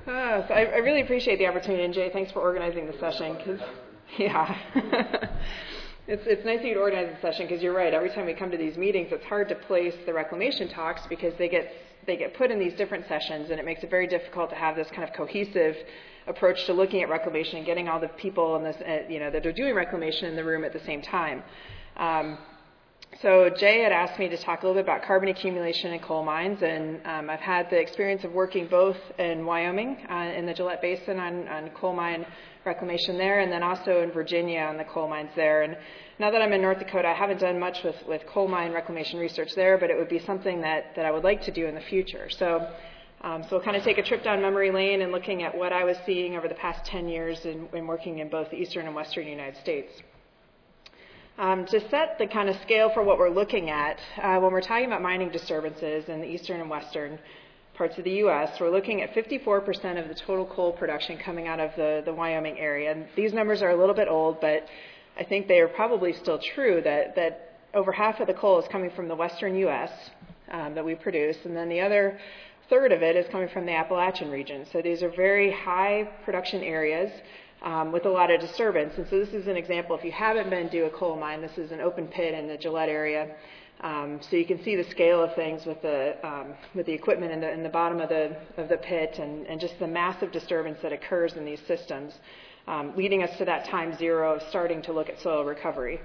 So I really appreciate the opportunity, and Jay, thanks for organizing the session. It's nice of you to organize the session because you're right. Every time we come to these meetings, it's hard to place the reclamation talks because they get put in these different sessions, and it makes it very difficult to have this kind of cohesive approach to looking at reclamation and getting all the people in this, that are doing reclamation in the room at the same time. So Jay had asked me to talk a little bit about carbon accumulation in coal mines, and I've had the experience of working both in Wyoming in the Gillette Basin on coal mine reclamation there, and then also in Virginia on the coal mines there. And now that I'm in North Dakota, I haven't done much with coal mine reclamation research there, but it would be something that I would like to do in the future. So we'll kind of take a trip down memory lane and looking at what I was seeing over the past 10 years in working in both the eastern and western United States. To set the kind of scale for what we're looking at, when we're talking about mining disturbances in the eastern and western parts of the U.S., we're looking at 54% of the total coal production coming out of the Wyoming area. And these numbers are a little bit old, but I think they are probably still true that over half of the coal is coming from the western U.S. That we produce, and then the other third of it is coming from the Appalachian region. So these are very high production areas with a lot of disturbance. And so this is an example. If you haven't been to a coal mine, this is an open pit in the Gillette area. So you can see the scale of things with the equipment in the bottom of the pit and just the massive disturbance that occurs in these systems, leading us to that time zero of starting to look at soil recovery.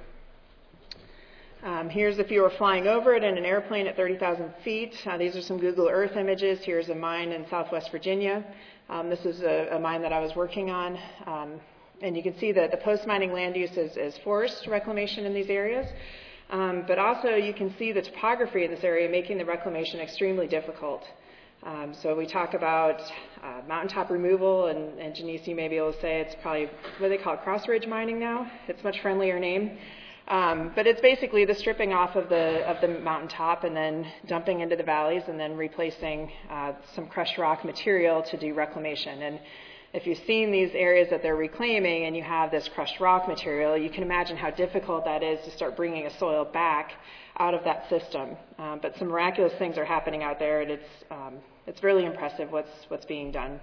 Here's if you were flying over it in an airplane at 30,000 feet. These are some Google Earth images. Here's a mine in Southwest Virginia. This is a mine that I was working on. And you can see that the post-mining land use is forest reclamation in these areas. But also you can see the topography in this area making the reclamation extremely difficult. So we talk about mountaintop removal, and Janice, you may be able to say it's probably what they call cross ridge mining now. It's a much friendlier name. But it's basically the stripping off of the mountaintop and then dumping into the valleys and then replacing some crushed rock material to do reclamation. And if you've seen these areas that they're reclaiming and you have this crushed rock material, you can imagine how difficult that is to start bringing a soil back out of that system. But some miraculous things are happening out there, and it's really impressive what's being done.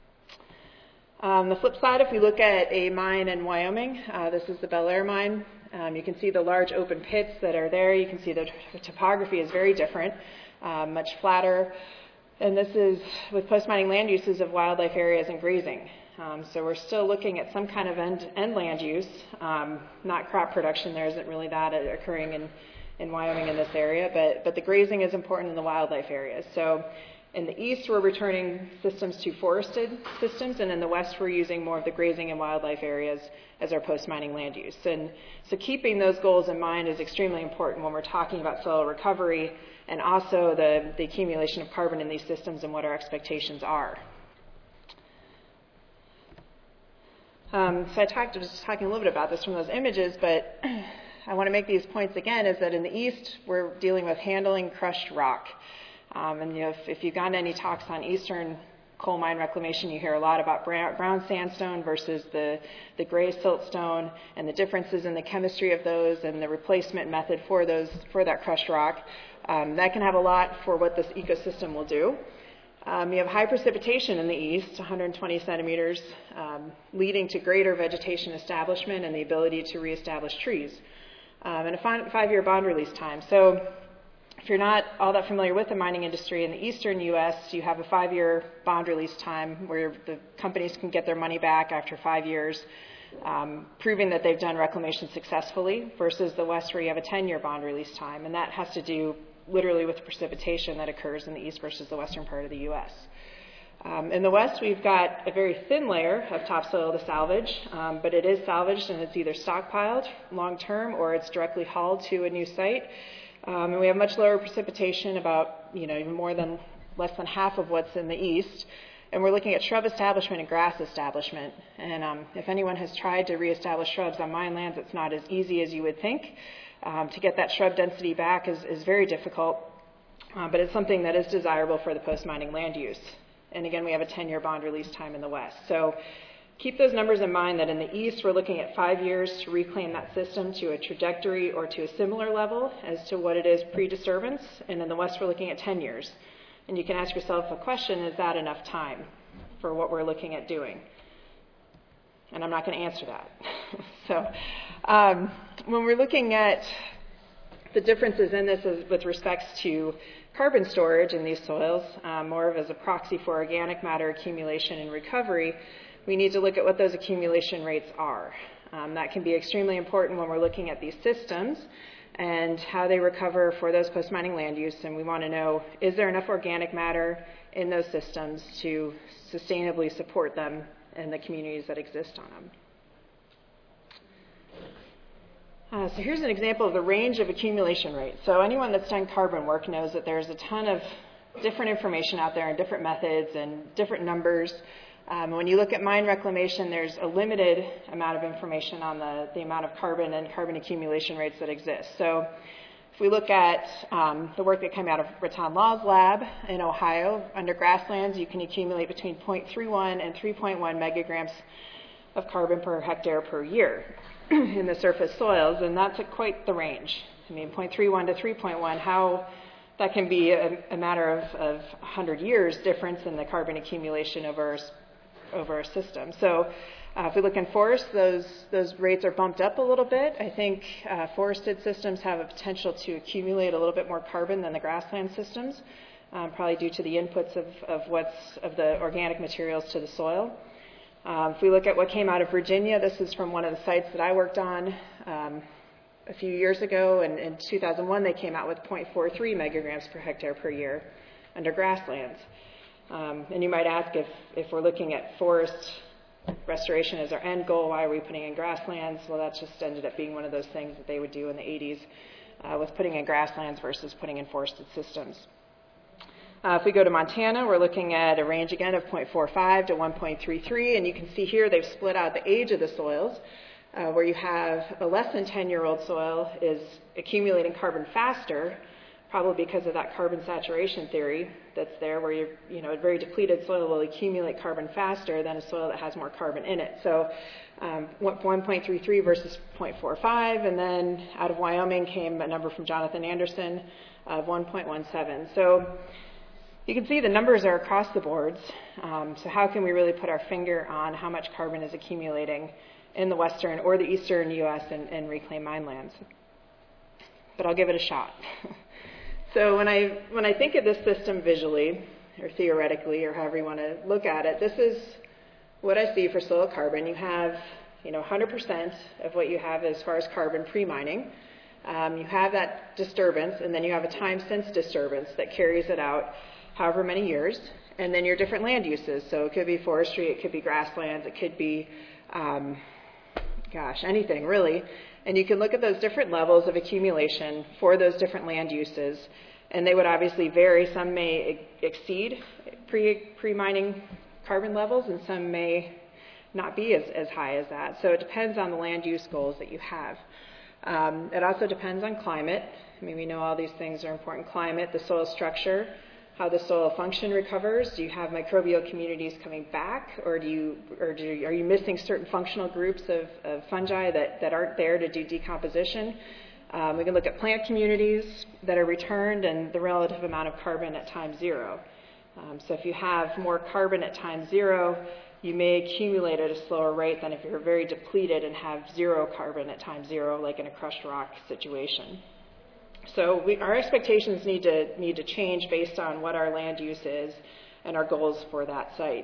The flip side, if we look at a mine in Wyoming, this is the Bel Air mine. You can see the large open pits that are there. You can see the topography is very different, much flatter. And this is with post-mining land uses of wildlife areas and grazing. So we're still looking at some kind of end land use, not crop production. There isn't really that occurring in Wyoming in this area, but the grazing is important in the wildlife areas. So in the east, we're returning systems to forested systems, and in the west, we're using more of the grazing and wildlife areas as our post-mining land use. And so keeping those goals in mind is extremely important when we're talking about soil recovery and also the accumulation of carbon in these systems and what our expectations are. So I was talking a little bit about this from those images, but I want to make these points again, is that in the east, we're dealing with handling crushed rock. And if you've gone to any talks on eastern coal mine reclamation, you hear a lot about brown sandstone versus the gray siltstone and the differences in the chemistry of those and the replacement method for that crushed rock. That can have a lot for what this ecosystem will do. You have high precipitation in the east, 120 centimeters, leading to greater vegetation establishment and the ability to reestablish trees, and a 5-year bond release time. So if you're not all that familiar with the mining industry in the eastern U.S., you have a 5-year bond release time where the companies can get their money back after 5 years, proving that they've done reclamation successfully, versus the west where you have a 10-year bond release time. And that has to do literally with the precipitation that occurs in the east versus the western part of the U.S. In the west, we've got a very thin layer of topsoil to salvage, but it is salvaged and it's either stockpiled long-term or it's directly hauled to a new site. And we have much lower precipitation, about even less than half of what's in the east. And we're looking at shrub establishment and grass establishment. And if anyone has tried to reestablish shrubs on mine lands, it's not as easy as you would think. To get that shrub density back is very difficult, but it's something that is desirable for the post-mining land use. And again, we have a 10-year bond release time in the west. So keep those numbers in mind, that in the east, we're looking at 5 years to reclaim that system to a trajectory or to a similar level as to what it is pre-disturbance. And in the west, we're looking at 10 years. And you can ask yourself a question, is that enough time? for what we're looking at doing? And I'm not going to answer that. So when we're looking at the differences in this with respects to carbon storage in these soils, more of as a proxy for organic matter accumulation and recovery, we need to look at what those accumulation rates are. That can be extremely important when we're looking at these systems and how they recover for those post-mining land use. And we want to know, is there enough organic matter in those systems to sustainably support them and the communities that exist on them? So here's an example of the range of accumulation rates. So anyone that's done carbon work knows that there's a ton of different information out there and different methods and different numbers. When you look at mine reclamation, there's a limited amount of information on the amount of carbon and carbon accumulation rates that exist. So if we look at the work that came out of Rattan Law's lab in Ohio, under grasslands, you can accumulate between 0.31 and 3.1 megagrams of carbon per hectare per year in the surface soils, and that's quite the range. I mean, 0.31 to 3.1, how that can be a matter of 100 years difference in the carbon accumulation over a system. So if we look in forests, those rates are bumped up a little bit. I think forested systems have a potential to accumulate a little bit more carbon than the grassland systems, probably due to the inputs of the organic materials to the soil. If we look at what came out of Virginia, this is from one of the sites that I worked on a few years ago, and in 2001 they came out with 0.43 megagrams per hectare per year under grasslands. And you might ask, if we're looking at forest restoration as our end goal, why are we putting in grasslands? Well, that just ended up being one of those things that they would do in the 80s with putting in grasslands versus putting in forested systems. If we go to Montana, we're looking at a range again of 0.45 to 1.33, and you can see here they've split out the age of the soils, where you have a less than 10-year-old soil is accumulating carbon faster, probably because of that carbon saturation theory that's there, where a very depleted soil will accumulate carbon faster than a soil that has more carbon in it. So 1.33 versus 0.45, and then out of Wyoming came a number from Jonathan Anderson of 1.17. So you can see the numbers are across the boards. So how can we really put our finger on how much carbon is accumulating in the western or the eastern U.S. and reclaimed mine lands? But I'll give it a shot. So when I think of this system visually, or theoretically, or however you want to look at it, this is what I see for soil carbon. You have 100% of what you have as far as carbon pre-mining. You have that disturbance, and then you have a time since disturbance that carries it out however many years, and then your different land uses. So it could be forestry, it could be grasslands, it could be, anything really. And you can look at those different levels of accumulation for those different land uses, and they would obviously vary. Some may exceed pre-mining carbon levels, and some may not be as high as that. So it depends on the land use goals that you have. It also depends on climate. I mean, we know all these things are important. Climate, the soil structure, how the soil function recovers. Do you have microbial communities coming back, or are you missing certain functional groups of fungi that aren't there to do decomposition? We can look at plant communities that are returned and the relative amount of carbon at time zero. So if you have more carbon at time zero, you may accumulate at a slower rate than if you're very depleted and have zero carbon at time zero, like in a crushed rock situation. So our expectations need to change based on what our land use is and our goals for that site.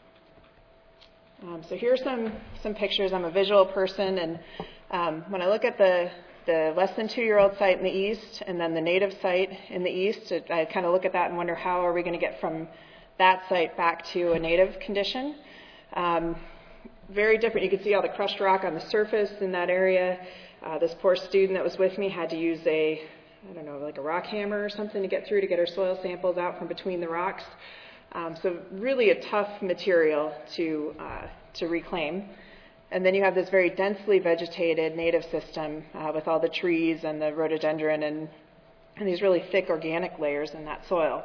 So here are some pictures. I'm a visual person, and when I look at the less than 2-year-old site in the east and then the native site in the east, I kind of look at that and wonder, how are we going to get from that site back to a native condition? Very different. You can see all the crushed rock on the surface in that area. This poor student that was with me had to use like a rock hammer or something to get her soil samples out from between the rocks. So really a tough material to reclaim. And then you have this very densely vegetated native system with all the trees and the rhododendron and these really thick organic layers in that soil.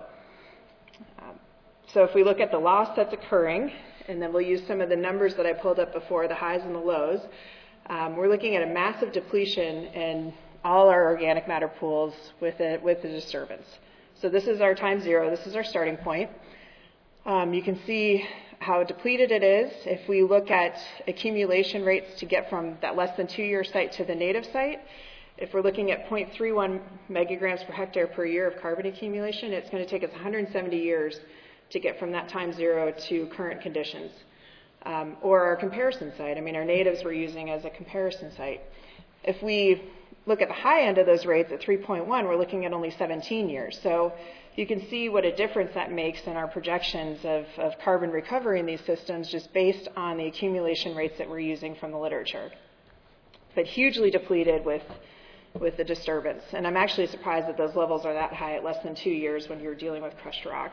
So if we look at the loss that's occurring, and then we'll use some of the numbers that I pulled up before, the highs and the lows, we're looking at a massive depletion in all our organic matter pools with the disturbance. So this is our time zero. This is our starting point. You can see how depleted it is. If we look at accumulation rates to get from that less than 2-year site to the native site, if we're looking at 0.31 megagrams per hectare per year of carbon accumulation, it's going to take us 170 years to get from that time zero to current conditions. Or our comparison site. I mean, our natives we're using as a comparison site. If we look at the high end of those rates at 3.1, we're looking at only 17 years. So you can see what a difference that makes in our projections of carbon recovery in these systems just based on the accumulation rates that we're using from the literature. But hugely depleted with the disturbance. And I'm actually surprised that those levels are that high at less than 2 years when you're dealing with crushed rock.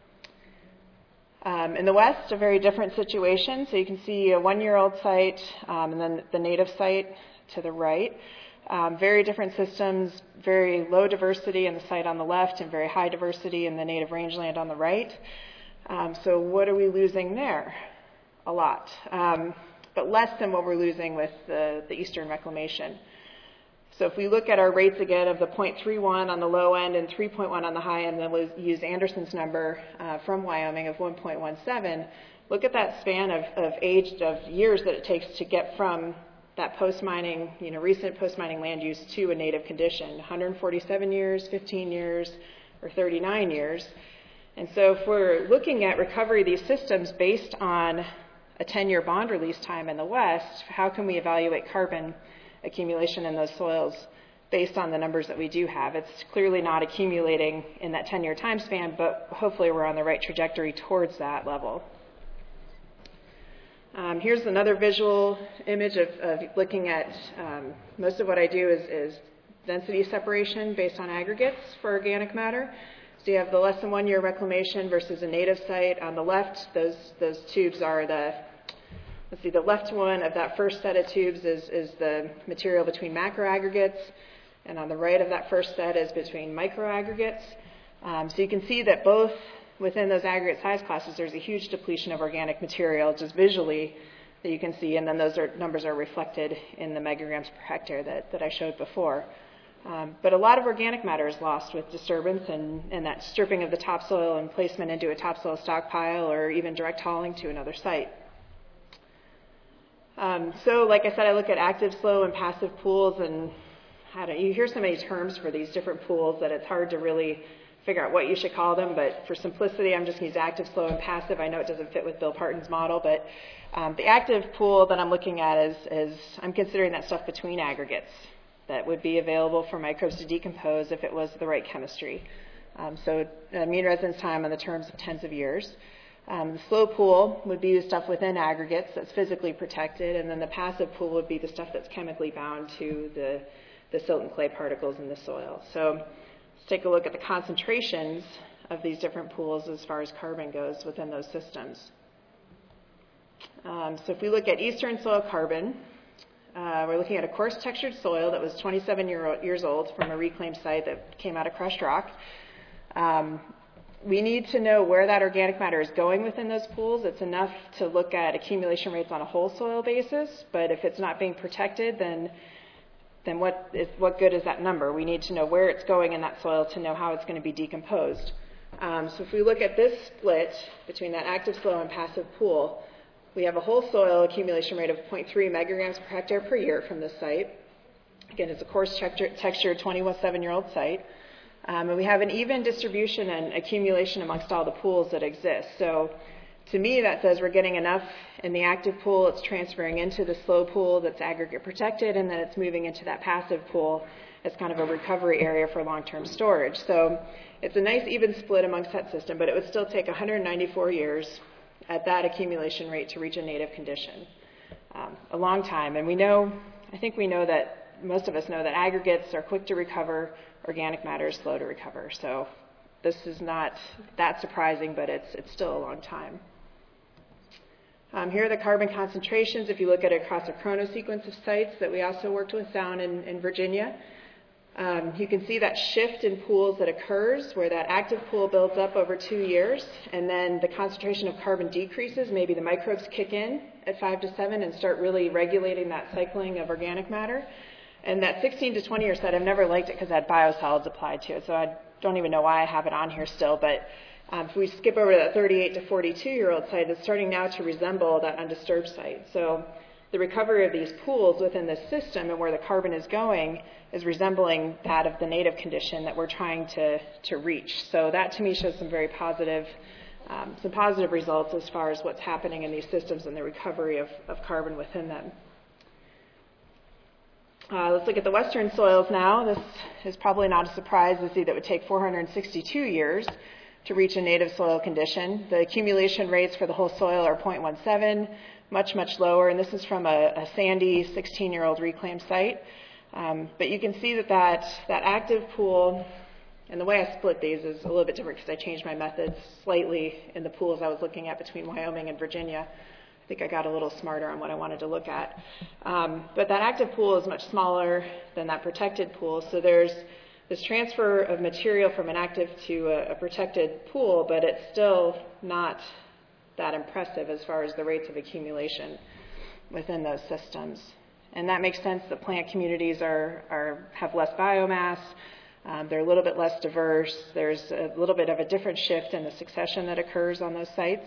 In the west, a very different situation. So you can see a 1-year-old site and then the native site to the right. Very different systems, very low diversity in the site on the left and very high diversity in the native rangeland on the right. So what are we losing there? A lot, but less than what we're losing with the Eastern reclamation. So if we look at our rates again of the 0.31 on the low end and 3.1 on the high end, then we'll use Anderson's number from Wyoming of 1.17, look at that span of years that it takes to get from that post-mining, recent post-mining land use to a native condition, 147 years, 15 years, or 39 years. And so if we're looking at recovery of these systems based on a 10-year bond release time in the West, how can we evaluate carbon accumulation in those soils based on the numbers that we do have? It's clearly not accumulating in that 10-year time span, but hopefully we're on the right trajectory towards that level. Here's another visual image of looking at, most of what I do is density separation based on aggregates for organic matter. So you have the less than 1 year reclamation versus a native site. On the left, those tubes are the left one of that first set of tubes is the material between macroaggregates, and on the right of that first set is between microaggregates. So you can see that both within those aggregate size classes, there's a huge depletion of organic material just visually that you can see, and then those numbers are reflected in the megagrams per hectare that I showed before. But a lot of organic matter is lost with disturbance and that stripping of the topsoil and placement into a topsoil stockpile or even direct hauling to another site. So like I said, I look at active, slow, and passive pools, and you hear so many terms for these different pools that it's hard to really figure out what you should call them, but for simplicity, I'm just going to use active, slow, and passive. I know it doesn't fit with Bill Parton's model, but the active pool that I'm looking at is I'm considering that stuff between aggregates that would be available for microbes to decompose if it was the right chemistry. So mean residence time in the terms of tens of years. The slow pool would be the stuff within aggregates that's physically protected, and then the passive pool would be the stuff that's chemically bound to the silt and clay particles in the soil. So let's take a look at the concentrations of these different pools as far as carbon goes within those systems. So if we look at eastern soil carbon, we're looking at a coarse textured soil that was 27 years old from a reclaimed site that came out of crushed rock. We need to know where that organic matter is going within those pools. It's enough to look at accumulation rates on a whole soil basis, but if it's not being protected, then what good is that number? We need to know where it's going in that soil to know how it's going to be decomposed. So if we look at this split between that active, slow, and passive pool, we have a whole soil accumulation rate of 0.3 megagrams per hectare per year from this site. Again, it's a coarse textured 27-year-old site. And we have an even distribution and accumulation amongst all the pools that exist. So to me, that says we're getting enough in the active pool, it's transferring into the slow pool that's aggregate protected, and then it's moving into that passive pool as kind of a recovery area for long-term storage. So it's a nice even split amongst that system, but it would still take 194 years at that accumulation rate to reach a native condition. A long time. And I think we know that, most of us know that aggregates are quick to recover, organic matter is slow to recover. So this is not that surprising, but it's still a long time. Here are the carbon concentrations. If you look at it across a chronosequence of sites that we also worked with down in Virginia, you can see that shift in pools that occurs where that active pool builds up over 2 years, and then the concentration of carbon decreases. Maybe the microbes kick in at 5 to 7 and start really regulating that cycling of organic matter. And that 16 to 20 year set, I've never liked it because it had biosolids applied to it, so I don't even know why I have it on here still, but If we skip over to that 38 to 42-year-old site, it's starting now to resemble that undisturbed site. So the recovery of these pools within the system and where the carbon is going is resembling that of the native condition that we're trying to reach. So that to me shows some very positive results as far as what's happening in these systems and the recovery of carbon within them. Let's look at the western soils now. This is probably not a surprise to see that it would take 462 years to reach a native soil condition. The accumulation rates for the whole soil are 0.17, much, much lower, and this is from a sandy 16-year-old reclaimed site. But you can see that active pool, and the way I split these is a little bit different because I changed my methods slightly in the pools I was looking at between Wyoming and Virginia. I think I got a little smarter on what I wanted to look at. But that active pool is much smaller than that protected pool, so there's this transfer of material from an active to a protected pool, but it's still not that impressive as far as the rates of accumulation within those systems. And that makes sense. The plant communities have less biomass. They're a little bit less diverse. There's a little bit of a different shift in the succession that occurs on those sites.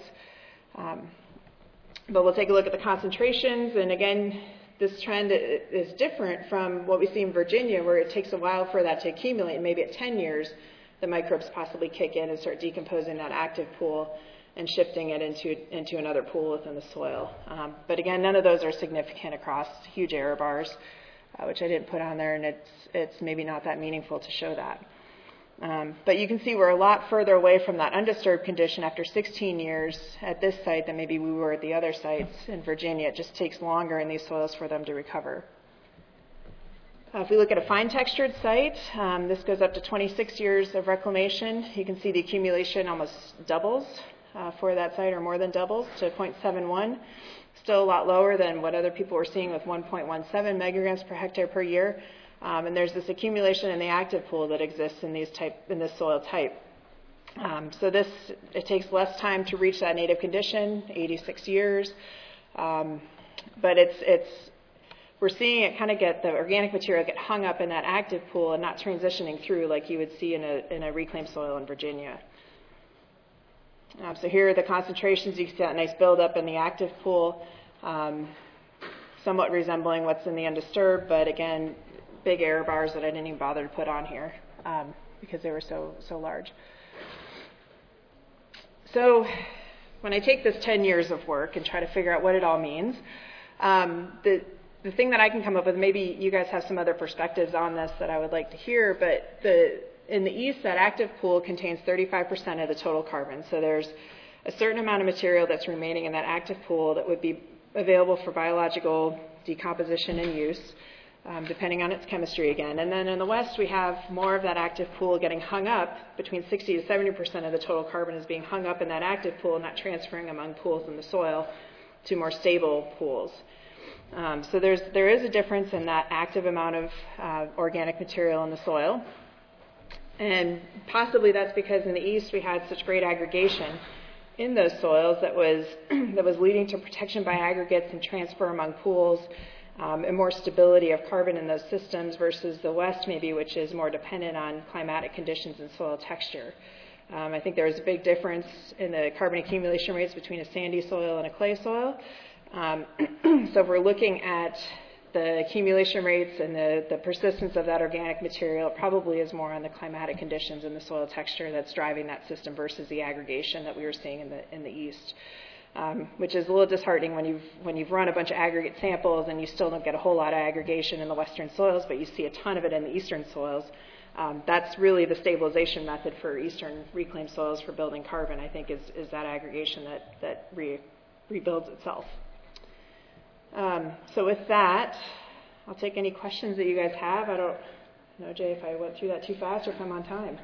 But we'll take a look at the concentrations. And again, this trend is different from what we see in Virginia, where it takes a while for that to accumulate. Maybe at 10 years, the microbes possibly kick in and start decomposing that active pool and shifting it into another pool within the soil. But again, none of those are significant across huge error bars, which I didn't put on there, and it's maybe not that meaningful to show that. But you can see we're a lot further away from that undisturbed condition after 16 years at this site than maybe we were at the other sites in Virginia. It just takes longer in these soils for them to recover. If we look at a fine textured site, this goes up to 26 years of reclamation. You can see the accumulation almost doubles for that site, or more than doubles, to 0.71. Still a lot lower than what other people were seeing with 1.17 megagrams per hectare per year. And there's this accumulation in the active pool that exists in this soil type. So it takes less time to reach that native condition, 86 years. But we're seeing it kind of get the organic material get hung up in that active pool and not transitioning through like you would see in a reclaimed soil in Virginia. So here are the concentrations. You can see that nice buildup in the active pool, somewhat resembling what's in the undisturbed, but again, big error bars that I didn't even bother to put on here because they were so large. So when I take this 10 years of work and try to figure out what it all means, the thing that I can come up with, maybe you guys have some other perspectives on this that I would like to hear, but in the east, that active pool contains 35% of the total carbon. So there's a certain amount of material that's remaining in that active pool that would be available for biological decomposition and use, depending on its chemistry again. And then in the west, we have more of that active pool getting hung up. Between 60 to 70% of the total carbon is being hung up in that active pool, not transferring among pools in the soil to more stable pools. So there is a difference in that active amount of organic material in the soil. And possibly that's because in the east we had such great aggregation in those soils that was leading to protection by aggregates and transfer among pools, and more stability of carbon in those systems versus the west maybe, which is more dependent on climatic conditions and soil texture. I think there is a big difference in the carbon accumulation rates between a sandy soil and a clay soil. So if we're looking at the accumulation rates and the persistence of that organic material, it probably is more on the climatic conditions and the soil texture that's driving that system versus the aggregation that we were seeing in the east, which is a little disheartening when you've run a bunch of aggregate samples and you still don't get a whole lot of aggregation in the western soils, but you see a ton of it in the eastern soils. That's really the stabilization method for eastern reclaimed soils for building carbon, I think, is that aggregation that rebuilds itself. So with that, I'll take any questions that you guys have. I don't know, Jay, if I went through that too fast or if I'm on time.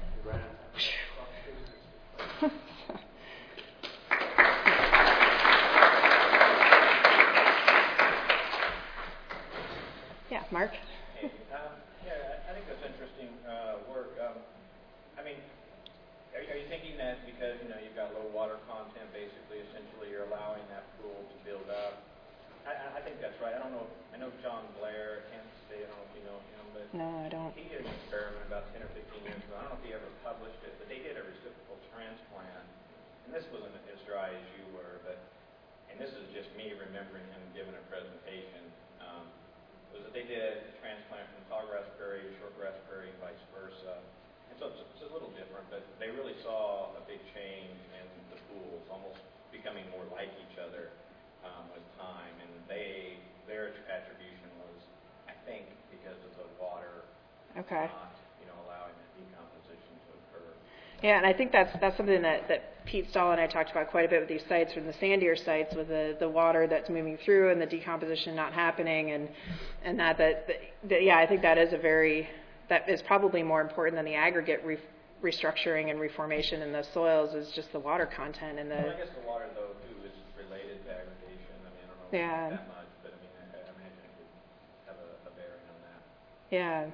Yeah, Mark? Hey, I think that's interesting work. I mean, are you thinking that because, you've got low water content, basically, essentially, you're allowing that pool to build up? I think that's right. I don't know. I know John Blair at Kansas State. I don't know if you know him, but No, I don't. He did an experiment about 10 or 15 years ago. I don't know if he ever published it, but they did a reciprocal transplant, and this wasn't as dry as you were, but, and this is just me remembering him giving a presentation, was that they did a transplant from tallgrass prairie to shortgrass prairie and vice versa. And so it's a little different, but they really saw a big change in the pools, almost becoming more like each other with time. And their attribution was, I think, because of the water Okay. not, allowing the decomposition to occur. Yeah, and I think that's something that Pete Stahl and I talked about quite a bit with these sites, from the sandier sites, with the water that's moving through and the decomposition not happening, and yeah, I think that is probably more important than the aggregate restructuring and reformation in the soils, is just the water content and the. Well, I guess the water though too is related to aggregation. I mean, I don't know that much, but I mean, I imagine it would have a bearing on that. Yeah.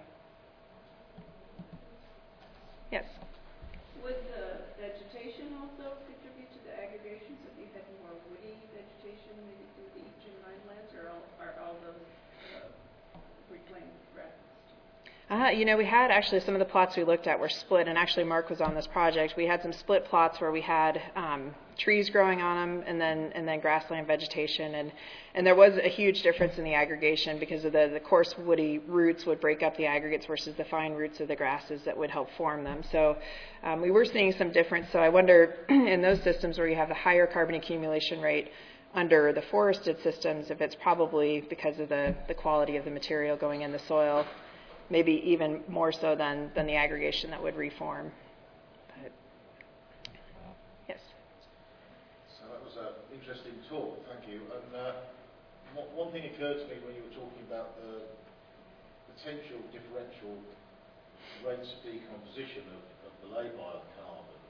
Yes. Would the vegetation also contribute to the aggregation? So if you had more woody vegetation, maybe through the eastern vinelands, or are all those reclaimed grasses? We had actually some of the plots we looked at were split, and actually Mark was on this project. We had some split plots where we had trees growing on them, and then grassland vegetation, and there was a huge difference in the aggregation because of the coarse woody roots would break up the aggregates versus the fine roots of the grasses that would help form them. So we were seeing some difference. So I wonder in those systems where you have the higher carbon accumulation rate under the forested systems, if it's probably because of the quality of the material going in the soil. Maybe even more so than the aggregation that would reform. But, yes. So that was an interesting talk, thank you. And one thing occurred to me when you were talking about the potential differential rates of decomposition of the labile carbon.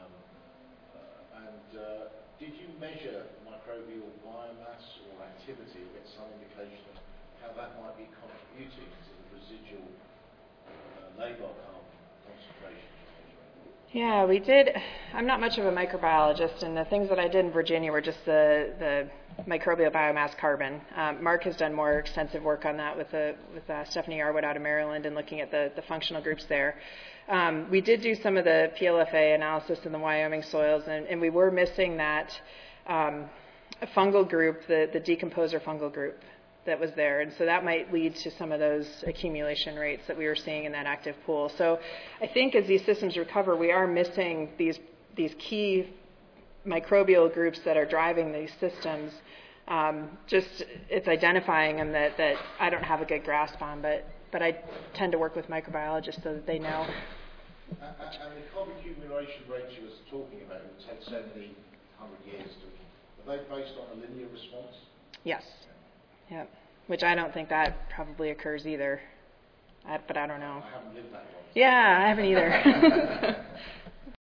Did you measure microbial biomass or activity, or get some indication of how that might be contributing to the residual labile carbon concentration? Yeah, we did. I'm not much of a microbiologist, and the things that I did in Virginia were just the microbial biomass carbon. Mark has done more extensive work on that with Stephanie Arwood out of Maryland and looking at the functional groups there. We did do some of the PLFA analysis in the Wyoming soils, and we were missing that fungal group, the decomposer fungal group that was there, and so that might lead to some of those accumulation rates that we were seeing in that active pool. So I think as these systems recover, we are missing these key microbial groups that are driving these systems. It's identifying them that I don't have a good grasp on, but I tend to work with microbiologists so that they know. And the carbon accumulation rates you were talking about, it would take so many 100 years to, are they based on a linear response? Yes. Yeah, which I don't think that probably occurs either, but I don't know. I haven't lived that long. Yeah, I haven't either.